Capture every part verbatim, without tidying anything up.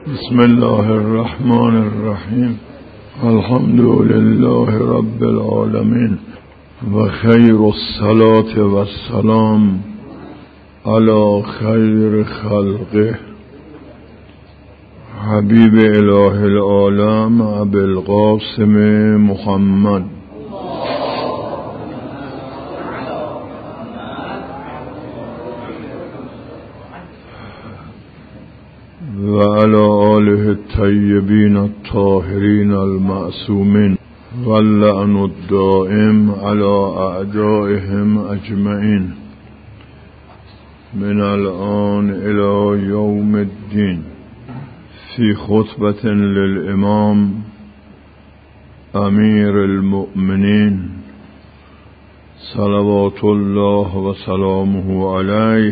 بسم الله الرحمن الرحیم. الحمد لله رب العالمین و خیر الصلاة و السلام علی خیر خلقه حبیب اله العالم ابی القاسم محمد و علی آله الطیبین الطاهرین المعصومین و اللعن الدائم علی اعدائهم اجمعین من الآن الی یوم الدین. فی خطبة للامام امیر المؤمنین صلوات الله و سلامه علیه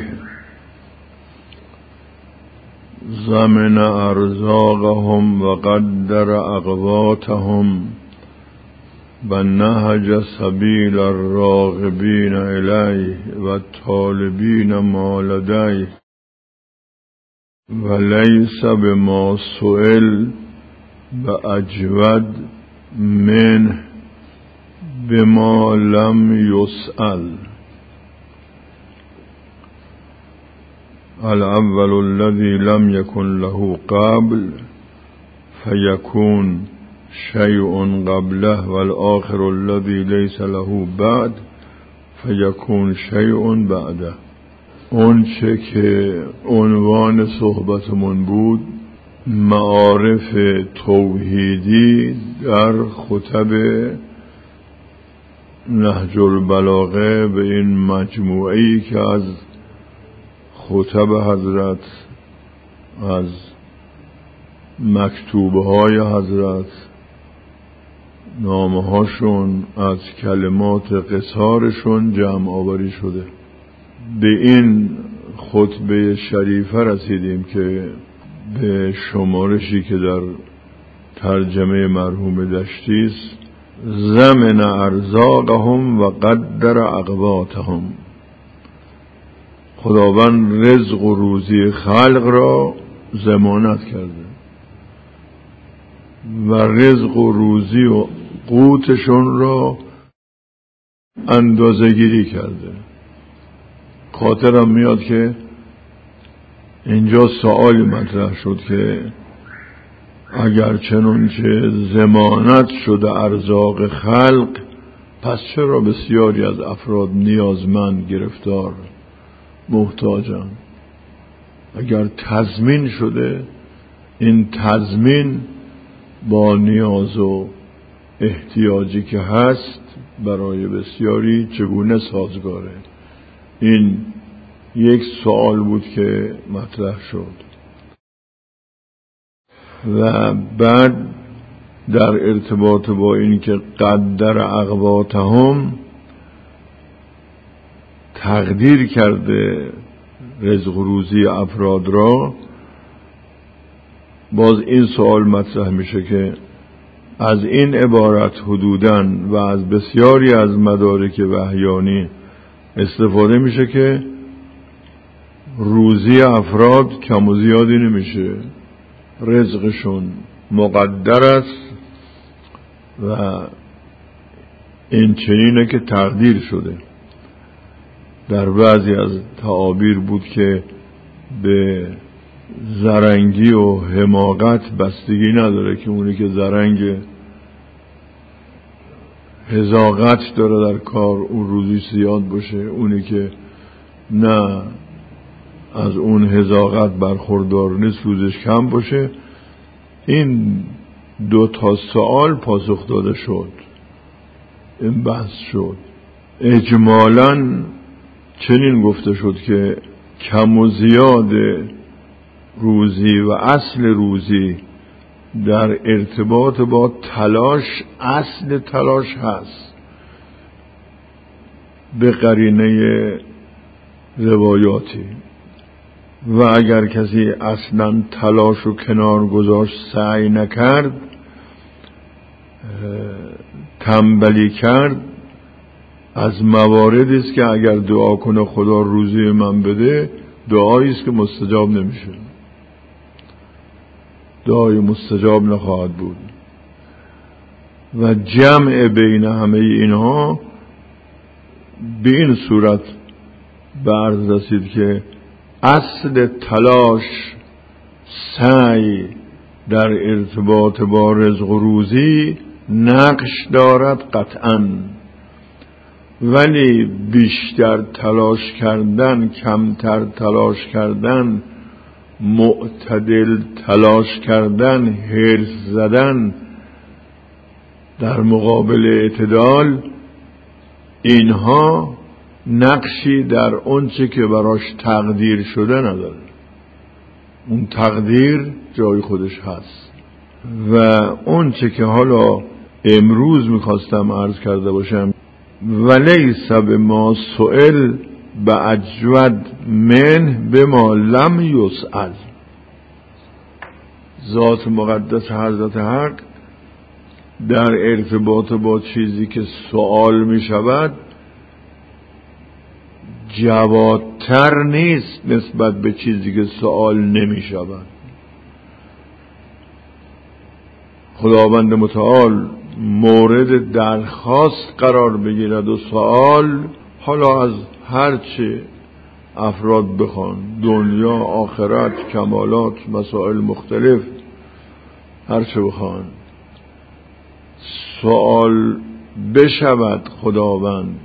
زمن ارزاقهم و قدر اقواتهم و نهج سبیل الراغبین الیه و طالبین ما لدیه و لیس بما سئل و اجود منه بما لم یسأل. الاول الذي لم يكن له قبل فيكون شيء قبله والآخر الذي ليس له بعد فيكون شيء بعده. اون چه که عنوان صحبتمون بود معارف توحیدی در خطب نهج البلاغه به این مجموعه‌ای که از خطب حضرت، از مکتوبهای حضرت، نامه هاشون، از کلمات قصارشون جمع آوری شده. به این خطبه شریفه رسیدیم که به شمارشی که در ترجمه مرحوم دشتی است: زمن ارزاقهم و قدر اقواتهم. خداوند رزق و روزی خلق را ضمانت کرده و رزق و روزی و قوتشون را اندازه گیری کرده. خاطرم میاد که اینجا سوالی مطرح شد که اگر چنانچه ضمانت شده ارزاق خلق، پس چرا بسیاری از افراد نیازمند، گرفتار، محتاجن؟ اگر تضمین شده، این تضمین با نیاز و احتیاجی که هست برای بسیاری چگونه سازگاره؟ این یک سوال بود که مطرح شد. و بعد در ارتباط با این که قدر اقواتهم، تقدیر کرده رزق و روزی افراد را، باز این سوال مطرح میشه که از این عبارت حدوداً و از بسیاری از مدارک وحیانی استفاده میشه که روزی افراد کم و زیادی نمیشه، رزقشون مقدر است و این چنینه که تقدیر شده. در بعضی از تعابیر بود که به زرنگی و حماقت بستگی نداره، که اونی که زرنگ حذاقت داره در کار اون روزی زیاد باشه، اونی که نه از اون حذاقت برخوردار نیست روزش کم باشه. این دو تا سوال پاسخ داده شد، این بحث شد. اجمالاً چنین گفته شد که کم و زیاد روزی و اصل روزی در ارتباط با تلاش، اصل تلاش هست به قرینه روایاتی. و اگر کسی اصلا تلاش رو کنار گذاشت، سعی نکرد، تنبلی کرد، از مواردی است که اگر دعا کنه خدا روزی من بده، دعایی است که مستجاب نمیشه. دعای مستجاب نخواهد بود. و جمع بین همه اینها به این صورت به عرض رسید که اصل تلاش سعی در ارتباط با رزق و روزی نقش دارد قطعاً، ولی بیشتر تلاش کردن، کمتر تلاش کردن، معتدل تلاش کردن، حرص زدن در مقابل اعتدال، اینها نقشی در اونچه که براش تقدیر شده نداره. اون تقدیر جای خودش هست. و اونچه که حالا امروز میخواستم عرض کرده باشم، ولیس بما سئل باجود من بما لم یسأل. ذات مقدس حضرت حق در ارتباط با چیزی که سوال می شود جوادتر نیست نسبت به چیزی که سوال نمی شود. خداوند متعال مورد درخواست قرار بگیرد و سوال، حالا از هر چه افراد بخوان، دنیا، آخرت، کمالات، مسائل مختلف، هر چه بخوان، سوال بشود خداوند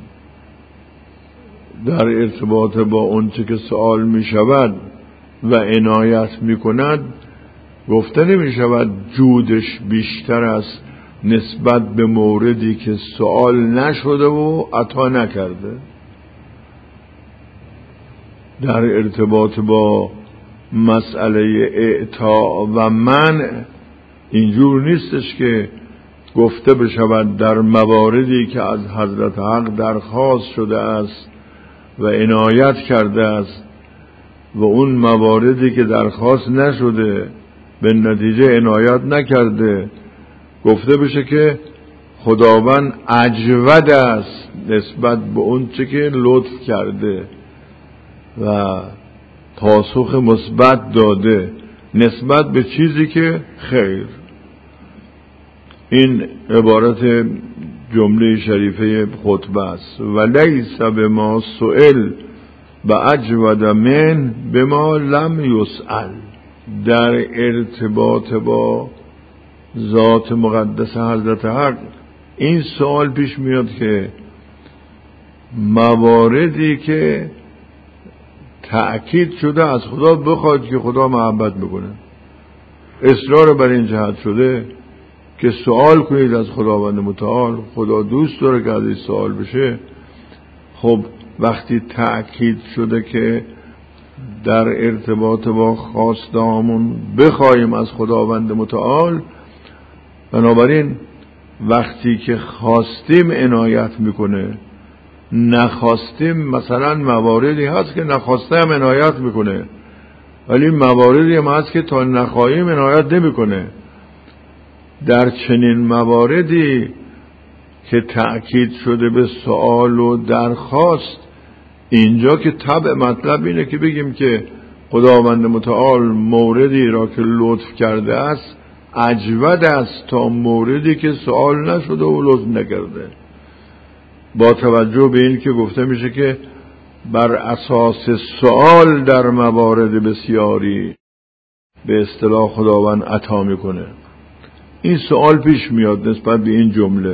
در ارتباط با اون چه که سوال می شود و عنایت می کند، گفته نمی شود جودش بیشتر است نسبت به موردی که سوال نشده و عطا نکرده. در ارتباط با مسئله اعطا و منع اینجور نیستش که گفته بشود در مواردی که از حضرت حق درخواست شده است و عنایت کرده است و اون مواردی که درخواست نشده به نتیجه عنایت نکرده، گفته بشه که خداوند اجود است نسبت به اون چه که لطف کرده و پاسخ مثبت داده نسبت به چیزی که خیر. این عبارت جمله شریفه خطبه است. ولیس بما سئل باجود من بما لم یسأل. در ارتباط با ذات مقدس حضرت حق این سوال پیش میاد که مواردی که تأکید شده از خدا بخواد که خدا محبت بکنه، اصرار بر این جهت شده که سوال کنید از خداوند متعال، خدا دوست داره که ازش سوال بشه. خب وقتی تأکید شده که در ارتباط با خواستهامون بخوایم از خداوند متعال، بنابراین وقتی که خواستیم عنایت میکنه، نخواستیم مثلا مواردی هست که نخواسته هم عنایت میکنه، ولی مواردی هم هست که تا نخواهیم عنایت نمیکنه. در چنین مواردی که تأکید شده به سوال و درخواست، اینجا که طبع مطلب اینه که بگیم که خداوند متعال موردی را که لطف کرده است اجود است تا موردی که سوال نشده و لطف نکرده، با توجه به این که گفته میشه که بر اساس سوال در موارد بسیاری به اصطلاح خداوند عطا میکنه. این سوال پیش میاد نسبت به این جمله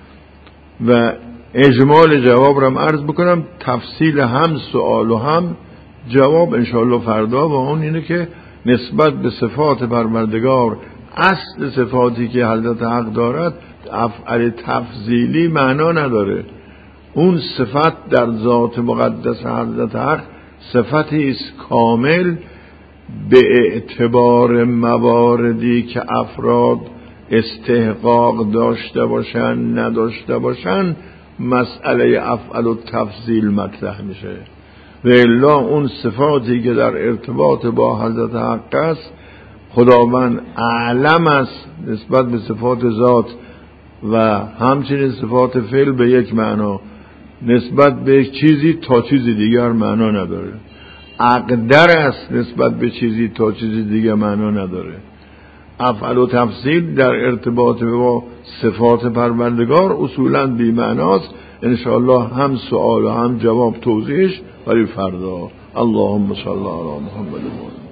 و اجمال جواب رو عرض بکنم، تفصیل هم سوال و هم جواب انشاءالله فردا. و اون اینه که نسبت به صفات پروردگار، اصل صفاتی که حضرت حق دارد افعال تفضیلی معنا نداره. اون صفت در ذات مقدس حضرت حق صفتی است کامل به اعتبار مواردی که افراد استحقاق داشته باشن نداشته باشن مسئله افعال و تفضیل مطرح میشه. و الا اون صفاتی که در ارتباط با حضرت حق است، خداوند اعلم است نسبت به صفات ذات و همچنین صفات فعل به یک معنا، نسبت به یک چیزی تا چیزی دیگر معنا نداره. اقدر است نسبت به چیزی تا چیزی دیگر معنا نداره. افعال و تفصیل در ارتباط با صفات پروردگار اصولاً بی معناست. انشاءالله هم سوال و هم جواب توضیحش برای فردا. اللهم صل علی محمد.